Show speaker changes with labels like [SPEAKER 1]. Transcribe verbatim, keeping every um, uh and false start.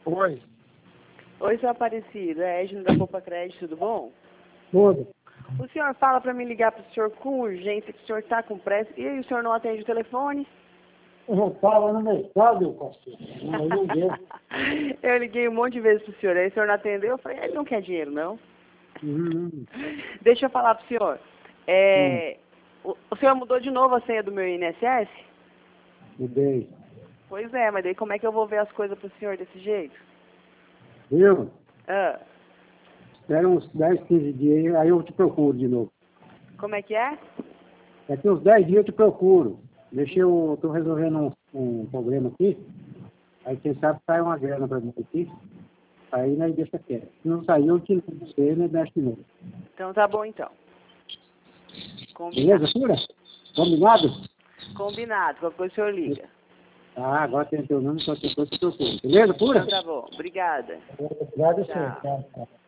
[SPEAKER 1] Oi.
[SPEAKER 2] Oi, seu Aparecido. É Edno da Copa Crédito, tudo bom?
[SPEAKER 1] Tudo.
[SPEAKER 2] O senhor fala para me ligar para o senhor com urgência, que o senhor está com pressa, e aí o senhor não atende o telefone?
[SPEAKER 1] Eu estava no mercado, pastor. Não liguei.
[SPEAKER 2] Eu liguei um monte de vezes para o senhor, aí o senhor não atendeu, eu falei, ele não quer dinheiro, não?
[SPEAKER 1] Hum,
[SPEAKER 2] Deixa eu falar para o senhor. É, o, o senhor mudou de novo a senha do meu I N S S?
[SPEAKER 1] mudei.
[SPEAKER 2] Pois é, mas daí como é que eu vou ver as coisas para o senhor desse jeito?
[SPEAKER 1] Viu?
[SPEAKER 2] Ah,
[SPEAKER 1] Espera uns dez, quinze dias, aí eu te procuro de novo.
[SPEAKER 2] como é que é?
[SPEAKER 1] Daqui uns dez dias eu te procuro. Deixa eu, estou resolvendo um, um problema aqui. Aí quem sabe sai uma grana para mim aqui. Aí nós deixa quieto. Se não sair, eu te ligo pra você e nós mexe de novo.
[SPEAKER 2] Então tá bom então. Combinado.
[SPEAKER 1] Beleza, Cura? Combinado?
[SPEAKER 2] Combinado, qualquer coisa o senhor liga.
[SPEAKER 1] Ah, agora tem teu nome, qualquer coisa eu te procuro. Beleza, Cura?
[SPEAKER 2] Então tá bom, obrigada.
[SPEAKER 1] Obrigado,
[SPEAKER 2] Tchau.
[SPEAKER 1] senhor. Tchau, tchau.